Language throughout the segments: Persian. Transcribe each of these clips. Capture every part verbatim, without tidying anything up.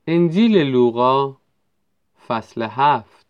انجیل لوقا فصل هفت.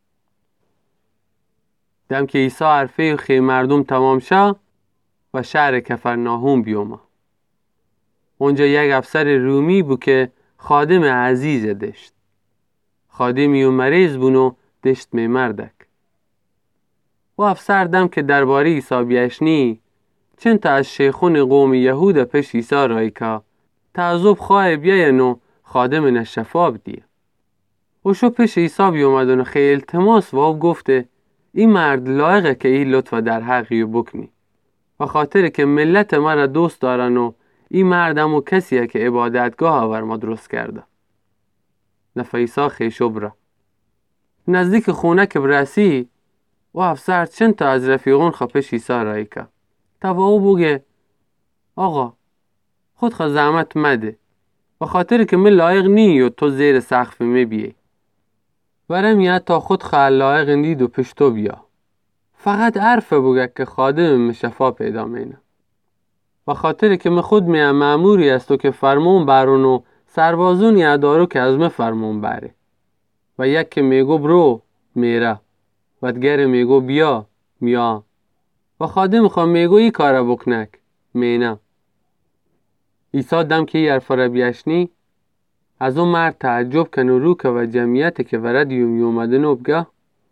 دم که عیسی حرفه خیلی مردم تمام شد و شهر کفرناهم بیومد. اونجا یک افسر رومی بود که خادم عزیز داشت. خادمی و مریض بونو دشت می مردک. و افسر دم که درباره عیسی بیشنی چند تا از شیخون قوم یهود پیش عیسی رای که تعذب خواه بیاینو خادم نشفا بدیه. و شو پیش عیسی بیومدن و خیلی التماس و او گفته این مرد لایقه که این لطف در حقی بکنی و خاطر که ملت مرا دوست دارن و این مردم و کسیه که عبادتگاه آور ما درست کرده. نفع عیسی خیشو برا نزدیک خونه که برسی و افسر چند تا از رفیقون خواه پیش عیسی رای که تا و او بگه آقا خود خواه زحمت مده و خاطر که من لایق نی و تو زیر سقف می بیه ورم یا تا خود خواه لایق نید و پیش تو بیا فقط عرفه بگه که خادم من شفا پیدا مینه و خاطر که من خود میم معموری است و که فرمون برون و سربازون یا دارو که از من فرمون بره و یک که میگو برو میره و دگر میگو بیا میا و خادم خواه میگو ای کاره بکنک مینه. عیسی دم که ای حرفا را بیشنی از اون مرد تعجب کن و رو که و جمعیت که ورد یومی اومدن و بگه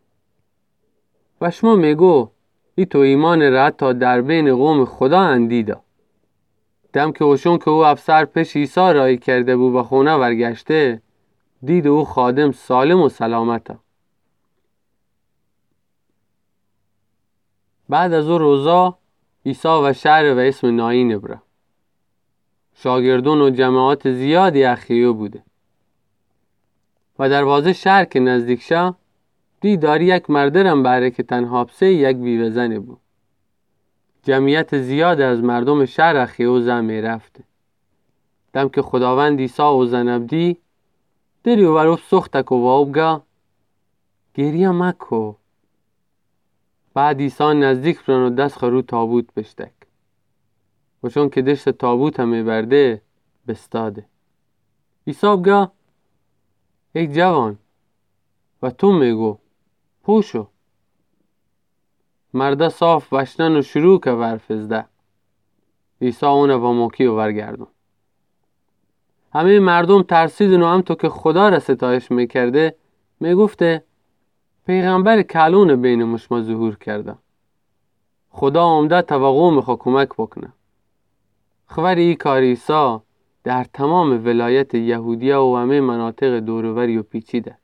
و شما میگو ای تو ایمان را تا در بین قوم خدا اندیده. دم که اوشون که او افسر پیش عیسی رای کرده بود و خونه ورگشته دید او خادم سالم و سلامته. بعد از او روزا عیسی و شهر و اسم ناین بره. شاگردون و جماعت زیادی اخیو بوده و دروازه شهر که نزدیک شد دید داری یک مردرم بره که تنها بسه یک بیوه زنه بود. جمعیت زیاد از مردم شهر اخیو زمی رفته. دم که خداوند عیسی و زنبدی دری و بروب سختک و واوبگا گریه مکو. بعد عیسی نزدیک برن و دست خرو تابوت بشتک و چون که دشت تابوت همه برده بستاده. عیسی بگا ای جوان و تو میگو پوشو. مرده صاف بشنن و شروع که ورفزده. عیسی اونه با موکی و ورگردون. همه مردم ترسیدن و هم تو که خدا را ستایش میکرده میگفته پیغمبر کلون بین مشما ظهور کرده. خدا آمده تا قوم خود کمک بکنه. خبر ای کار عیسی در تمام ولایت یهودیه و همه مناطق دوروری و پیچیده.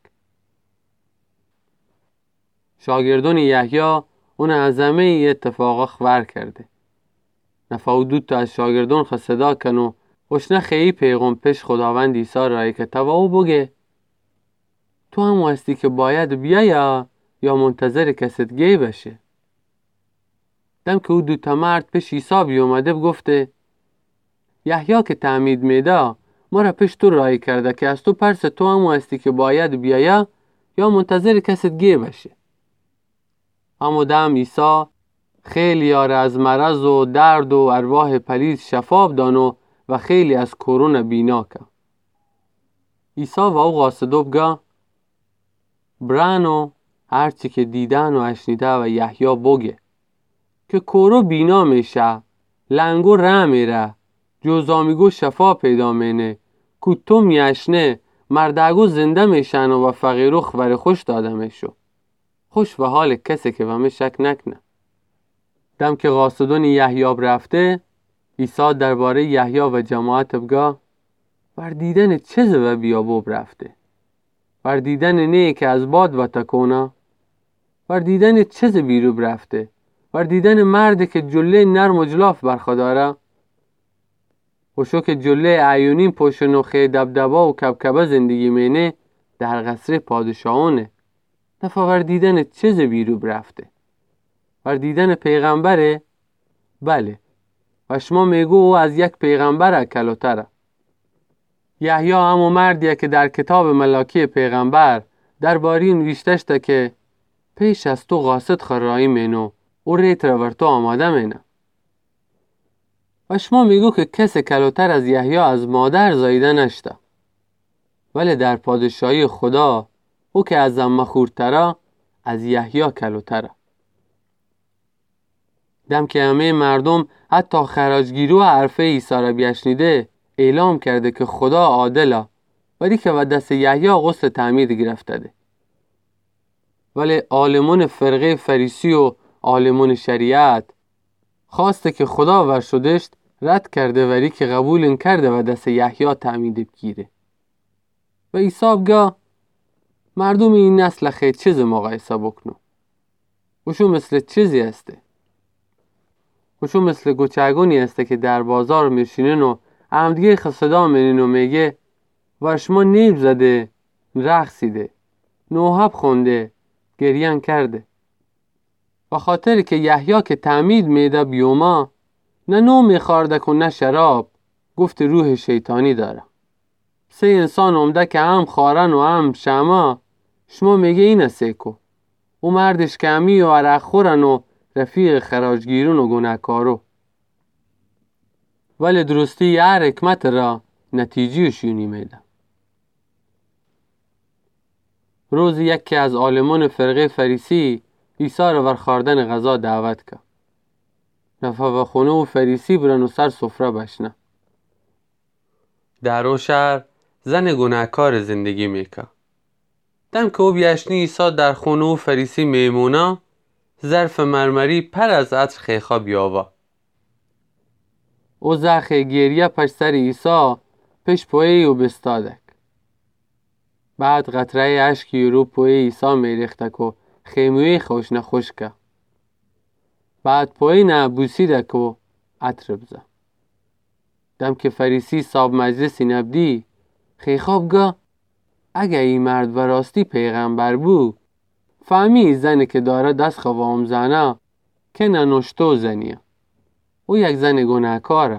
شاگردون یحیی اون از همه اتفاقا خبر کرده. نفع دو تا از شاگردون خود صدا کن و وشنه خیلی پیغم پیش خداوند عیسی رای که تا او بگه تو هم هستی که باید بیا یا یا منتظر کست گی بشه. دم که او دو تا مرد پیش عیسی بی اومده بگفته یحیی که تعمید میده ما را پیش تو رای کرده که از تو پرس تو هم هستی که باید بیا یا منتظر کست گی بشه. اما دم عیسی خیلی را از مرض و درد و ارواح پلید شفا بدانو و خیلی از کرونا بینا که. عیسی و او قاصدو بگه برانو هرچی که دیدن و اشنیده و یحیی بگه که کورو بینا میشه، لنگو ره میره، جوزامیگو شفا پیدا مینه، کتو میشنه، مردگو زنده میشن و فقیرو خبر خوش داده میشو. خوش به حال کسی که به من شک نکنه. دم که قاصدون یحیی رفته عیسی درباره یحیی و جماعت بگه بر دیدن چه و بیابوب رفته. بر دیدن نه که از باد و تکونه. بر دیدن چه بیروب رفته. بر دیدن مرد که جله نرم و جلاف برخداره. و شو که جله عیونین پشت نخه دبدبا و کبکبه زندگی مینه در قصر پادشاهانه. نفع بر دیدن چه بیروب رفته. بر دیدن پیغمبره؟ بله و شما میگو او از یک پیغمبر اکلوتره. یحیی همو مردیه که در کتاب ملاکی پیغمبر درباره نوشته که پیش از تو قاصد خرایی مینو او ریت رو بر تو آماده مینه. و شما میگو که کس کلوتر از یحیی از مادر زایده نشته. ولی در پادشاهی خدا او که از زن خورتره از یحیی کلوتره. دم که همه مردم حتی خراجگیرو حرف عیسی را بیشنیده اعلام کرده که خدا عادله، ولی که و دست یحیی غسل تعمید گرفته ده. ولی عالمان فرقه فریسی و عالمان شریعت خواسته که خدا ورشدشت رد کرده ولی که قبول کرده و دست یحیی تعمید بگیره. و عیسی بگه مردم این نسل خیلی چیز مقایسه بکنو. وشو مثل چیزی هسته؟ وشو مثل گوچگونی هسته که در بازار میشینن و همدیگه خصدا منین و میگه ورشما نیب زده، رقصیده، نوحب خونده، گریان کرده. و خاطر که یحیی که تعمید میده بیوما نه نو میخورده که نه شراب، گفت روح شیطانی داره. سه انسان اومده که هم خارن و هم شما، شما میگه این سیکو. او مردش کمی و عرق خورن و رفیق خراجگیرون و گناهکارو. ولی درستی هر حکمت را نتیجهشونی میده. روز یکی از عالمان فرقه فریسی عیسی را ور خوردن غذا دعوت کرد. نفع و خونه و فریسی برن و سر سفره بشنه. در او شهر زن گناهکار زندگی میکرد. دم که او بیاشنی عیسی در خونه و فریسی میمونه، ظرف مرمری پر از عطر خیخا بیاوه. او زخ گریه پشت سر عیسی پش پوی و بستادک. بعد قطره اشکی رو پوی عیسی میریخته که خیموی خوش نخوش که. بعد پوی نه بوسیده که عطر بزه. دم که فریسی صاحب مجلسی نبدی خیخا بگه اگه این مرد و راستی پیغمبر بو فهمی زنی که داره دست خوام زنه که ننوشتو زنیه. او یک زن گناهکاره.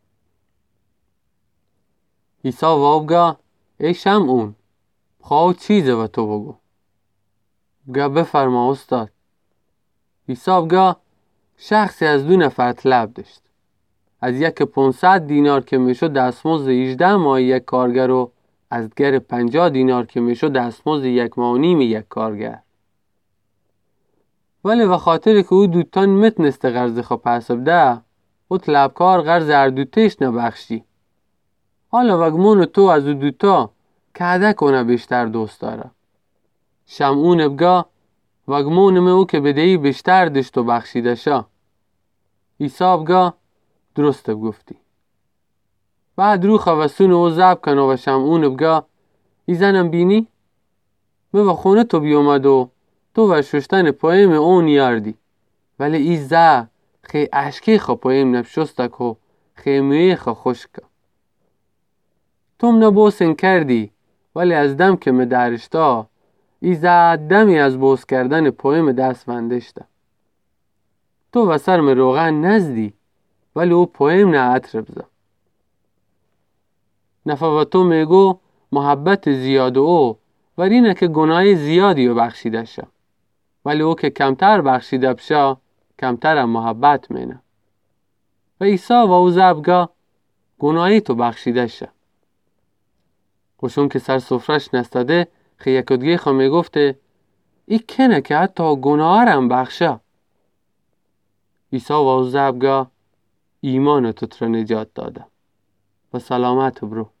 عیسی و بگه ای شمعون خواه چیزه و تو بگو. بگه بفرما استاد. عیسی بگه شخصی از دو نفر طلب داشت. از یک پانصد دینار که میشد دستمزد هجده ماه یک کارگر و از دیگر پنجاه دینار که میشد دستمزد یک ماه و نیم یک کارگر. ولی به خاطر که او دوتان میتونست قرض خو پس بده، او طلبکار قرض هر دوتش نبخشی. حالا وگمون تو از او دوتا کهده کنه بیشتر دوست داره. شمعون بگه وگمون او که بدهی بیشتر داشت و بخشیده شا. عیسی بگه درست گفتی. بعد رو خوستون او زب کنه و شمعون بگه ای زنم بینی؟ من به خونه تو بیومد و تو و ششتن پایم اون یاردی. ولی ای زه خی اشکی خو پایم نبشسته که خیمیه خو خشک. توم نبوسن کردی ولی از دم که می درشتا ای زه دمی از بوس کردن پایم دست بندشته. تو و سر می روغن نزدی ولی او پایم نه عطر بزه. نفع و تو میگو محبت زیاد او ورینه که گناه زیادی رو بخشیده شه. ولی او که کمتر بخشیده بشه کمتر هم محبت مینه. و عیسی و او زبگه گناهی تو بخشیده شه. خوشون که سر سفرش نستده خی یکدگی خو میگفته ای کنه که حتی گناه هم بخشه. عیسی و او زبگه ایمان تو تر نجات داده. و سلامت برو.